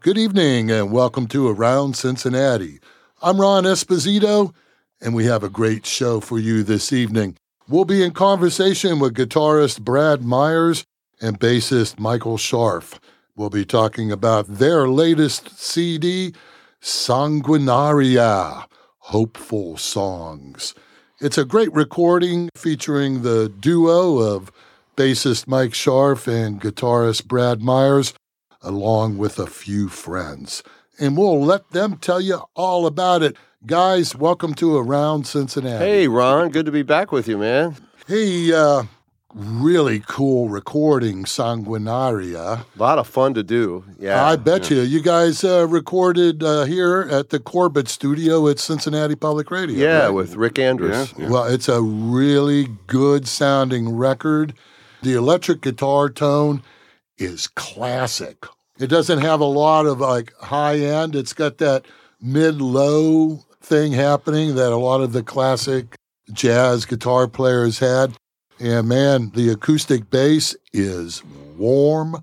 Good evening and welcome to Around Cincinnati. I'm Ron Esposito, and we have a great show for you this evening. We'll be in conversation with guitarist Brad Myers and bassist Michael Scharf. We'll be talking about their latest CD, Sanguinaria, Hopeful Songs. It's a great recording featuring the duo of bassist Mike Scharf and guitarist Brad Myers, along with a few friends. And we'll let them tell you all about it. Guys, welcome to Around Cincinnati. Hey, Ron. Good to be back with you, man. Hey, really cool recording, Sanguinaria. A lot of fun to do. Yeah, I bet you. You guys recorded here at the Corbett Studio at Cincinnati Public Radio. Yeah, right? With Rick Andrews. Yeah. Well, it's a really good sounding record. The electric guitar tone is classic. It doesn't have a lot of high end. It's got that mid-low thing happening that a lot of the classic jazz guitar players had. And man, the acoustic bass is warm.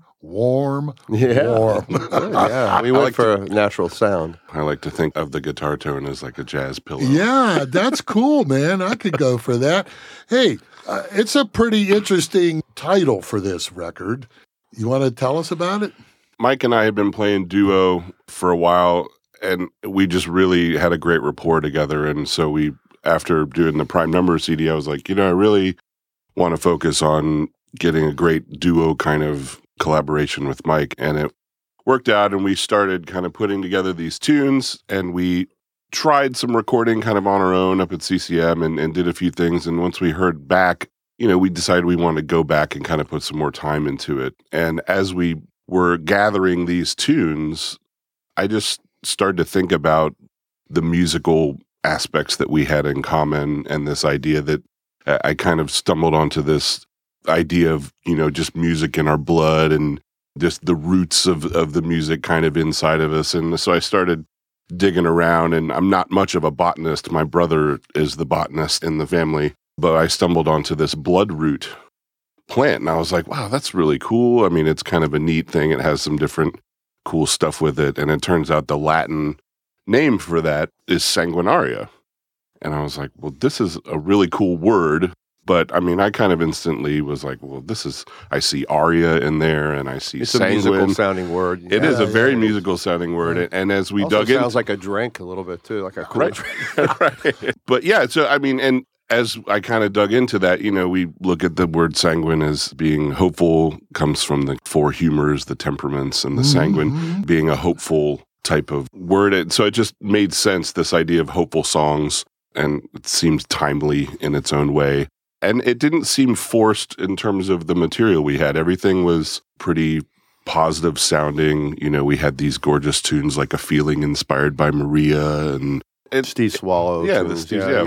Yeah, we went for a natural sound. I like to think of the guitar tone as like a jazz pillow. Yeah, that's cool, man. I could go for that. Hey, it's a pretty interesting title for this record. You want to tell us about it? Mike and I had been playing duo for a while, and we just really had a great rapport together. And so after doing the Prime Number CD, I was like, I really want to focus on getting a great duo kind of collaboration with Mike. And it worked out, and we started kind of putting together these tunes, and we tried some recording kind of on our own up at CCM and did a few things. And once we heard back, we decided we wanted to go back and kind of put some more time into it. And as we were gathering these tunes, I just started to think about the musical aspects that we had in common, and this idea that I kind of stumbled onto this idea of, just music in our blood and just the roots of the music kind of inside of us. And so I started digging around, and I'm not much of a botanist. My brother is the botanist in the family, but I stumbled onto this bloodroot plant, and I was like, wow, that's really cool. I mean, it's kind of a neat thing. It has some different cool stuff with it. And it turns out the Latin name for that is sanguinaria. And I was like, well, this is a really cool word. But I mean, I kind of instantly was like, well, I see aria in there, and I see it's sanguine. It's a musical sounding word. It is a very musical sounding word. Yeah. And as we also dug in, sounds like a drink a little bit too, like a cool drink. Right. But yeah, so I mean, and as I kind of dug into that, we look at the word sanguine as being hopeful, comes from the four humors, the temperaments, and the sanguine being a hopeful type of word. And so it just made sense, this idea of hopeful songs, and it seemed timely in its own way. And it didn't seem forced in terms of the material we had. Everything was pretty positive sounding. We had these gorgeous tunes like A Feeling inspired by Maria, and Steve Swallow. Yeah, tunes,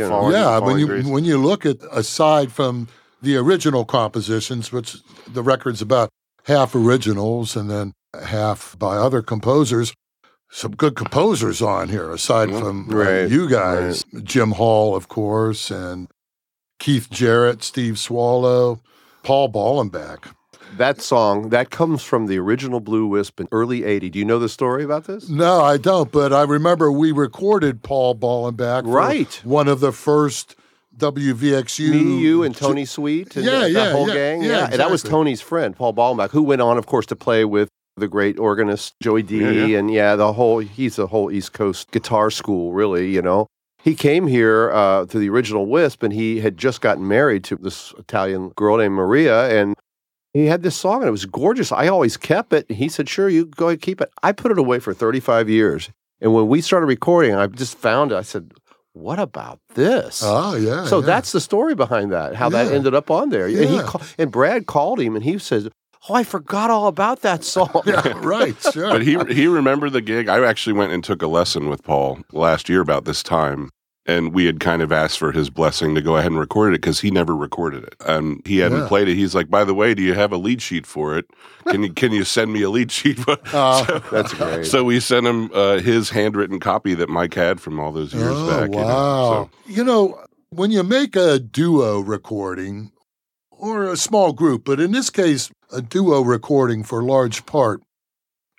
when you look at, aside from the original compositions, which the record's about half originals and then half by other composers, some good composers on here, aside from you guys. Right. Jim Hall, of course, and Keith Jarrett, Steve Swallow, Paul Ballenbach. That song, that comes from the original Blue Wisp in early 80. Do you know the story about this? No, I don't, but I remember we recorded Paul Ballenbach for one of the first WVXU. Me, you, and Tony Sweet, and that whole gang. Yeah, exactly. And that was Tony's friend, Paul Ballenbach, who went on, of course, to play with the great organist Joey D. And he's a whole East Coast guitar school, really, He came here to the original Wisp, and he had just gotten married to this Italian girl named Maria, and he had this song, and it was gorgeous. I always kept it. And he said, sure, you go ahead and keep it. I put it away for 35 years. And when we started recording, I just found it. I said, what about this? Oh, yeah. So that's the story behind that, how that ended up on there. Yeah. And Brad called him, and he says, oh, I forgot all about that song. Yeah, right, sure. But he remembered the gig. I actually went and took a lesson with Paul last year about this time. And we had kind of asked for his blessing to go ahead and record it because he never recorded it. And he hadn't played it. He's like, by the way, do you have a lead sheet for it? Can you send me a lead sheet? That's great. So we sent him his handwritten copy that Mike had from all those years back. Wow. When you make a duo recording or a small group, but in this case, a duo recording for large part,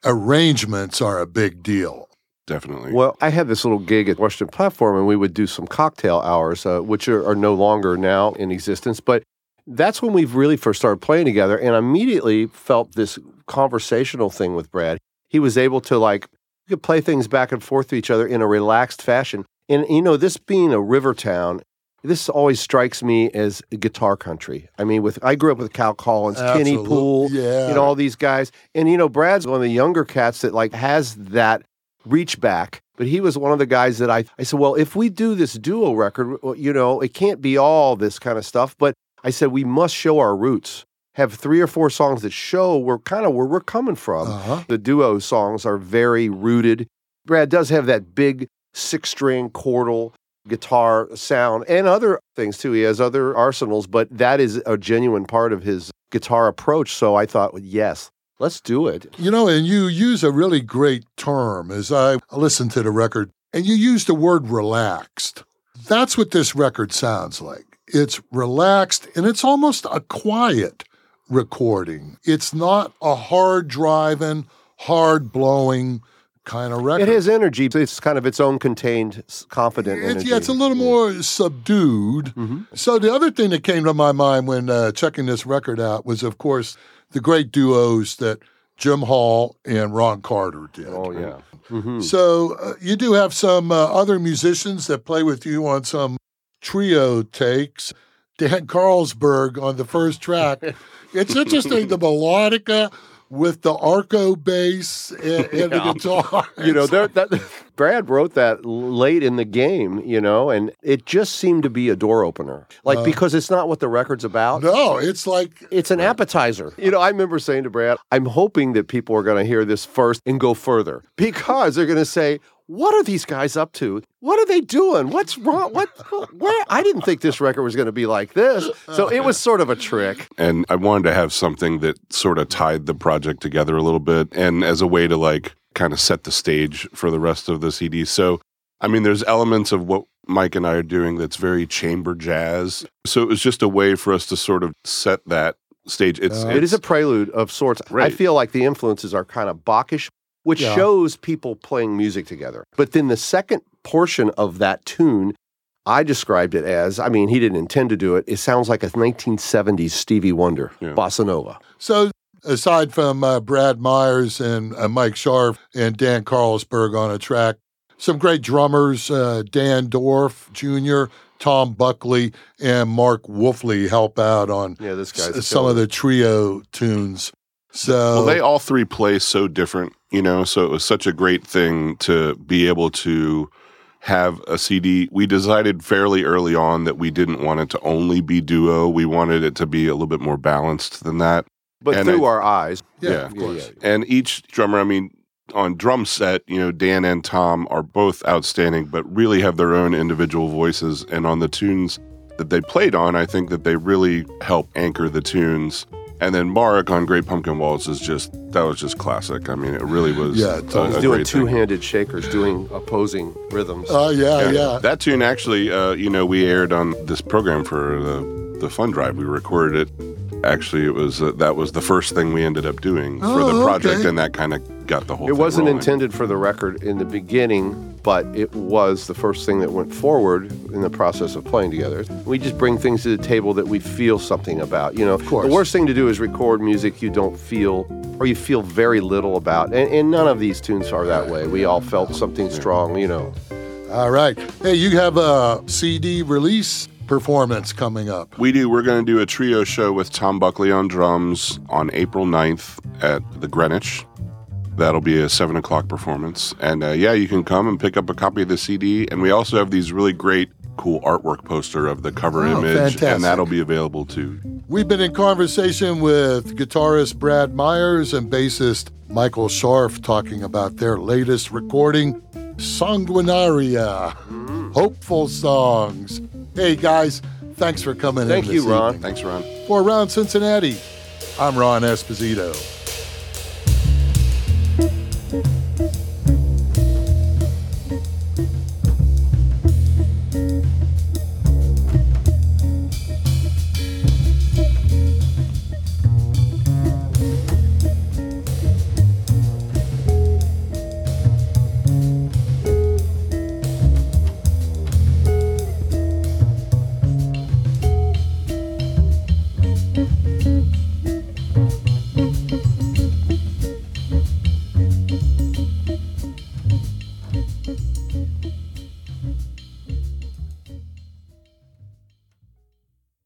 arrangements are a big deal. Definitely. Well, I had this little gig at Washington Platform, and we would do some cocktail hours, which are no longer now in existence. But that's when we really first started playing together, and I immediately felt this conversational thing with Brad. He was able to, we could play things back and forth to each other in a relaxed fashion. And, this being a river town, this always strikes me as guitar country. I mean, I grew up with Cal Collins, Kenny Poole, all these guys. And, Brad's one of the younger cats that, has that reach back. But he was one of the guys that I said, well, if we do this duo record, it can't be all this kind of stuff. But I said, we must show our roots. Have 3 or 4 songs that show we're kind of where we're coming from. Uh-huh. The duo songs are very rooted. Brad does have that big 6-string chordal guitar sound and other things too. He has other arsenals, but that is a genuine part of his guitar approach. So I thought, well, yes, let's do it. And you use a really great term as I listened to the record, and you use the word relaxed. That's what this record sounds like. It's relaxed, and it's almost a quiet recording. It's not a hard-driving, hard-blowing kind of record. It has energy. It's kind of its own contained, confident energy. Yeah, it's a little more subdued. Mm-hmm. So the other thing that came to my mind when checking this record out was, of course, the great duos that Jim Hall and Ron Carter did. Oh, yeah. Mm-hmm. So you do have some other musicians that play with you on some trio takes. Dan Carlsberg on the first track. It's interesting, the melodica with the arco bass and the guitar. Brad wrote that late in the game, and it just seemed to be a door opener. Because it's not what the record's about. No, it's an appetizer. I remember saying to Brad, I'm hoping that people are going to hear this first and go further, because they're going to say, what are these guys up to? What are they doing? What's wrong? What? I didn't think this record was going to be like this. So it was sort of a trick. And I wanted to have something that sort of tied the project together a little bit, and as a way to kind of set the stage for the rest of the CD. So, I mean, there's elements of what Mike and I are doing that's very chamber jazz. So it was just a way for us to sort of set that stage. It is a prelude of sorts. Right. I feel like the influences are kind of Bach-ish, which shows people playing music together. But then the second portion of that tune, I described it as, he didn't intend to do it. It sounds like a 1970s Stevie Wonder, bossa nova. So aside from Brad Myers and Mike Scharf and Dan Carlsberg on a track, some great drummers, Dan Dorff Jr., Tom Buckley, and Mark Wolfley help out on some of the trio tunes. So, they all three play so different, so it was such a great thing to be able to have a CD. We decided fairly early on that we didn't want it to only be duo. We wanted it to be a little bit more balanced than that. But through our eyes. Yeah, of course. Yeah. And each drummer, on drum set, Dan and Tom are both outstanding, but really have their own individual voices. And on the tunes that they played on, I think that they really help anchor the tunes. And then Mark on Great Pumpkin Waltz that was just classic. It really was. Yeah, he's doing two-handed shakers, doing opposing rhythms. Yeah. That tune actually, we aired on this program for the Fun Drive. We recorded it. Actually, it was that was the first thing we ended up doing for the project, and that kind of got the whole thing wasn't rolling. Intended for the record in the beginning, but it was the first thing that went forward in the process of playing together. We just bring things to the table that we feel something about. Of course. The worst thing to do is record music you don't feel, or you feel very little about, and none of these tunes are that way. We all felt something strong, All right. Hey, you have a CD release performance coming up. We do. We're going to do a trio show with Tom Buckley on drums on April 9th at the Greenwich. That'll be a 7 o'clock performance. And you can come and pick up a copy of the CD. And we also have these really great, cool artwork poster of the cover image. Fantastic. And that'll be available too. We've been in conversation with guitarist Brad Myers and bassist Michael Scharf talking about their latest recording, Sanguinaria, Hopeful Songs. Hey, guys, thanks for coming in this Thank you, Ron. evening. Thanks, Ron. For Around Cincinnati, I'm Ron Esposito.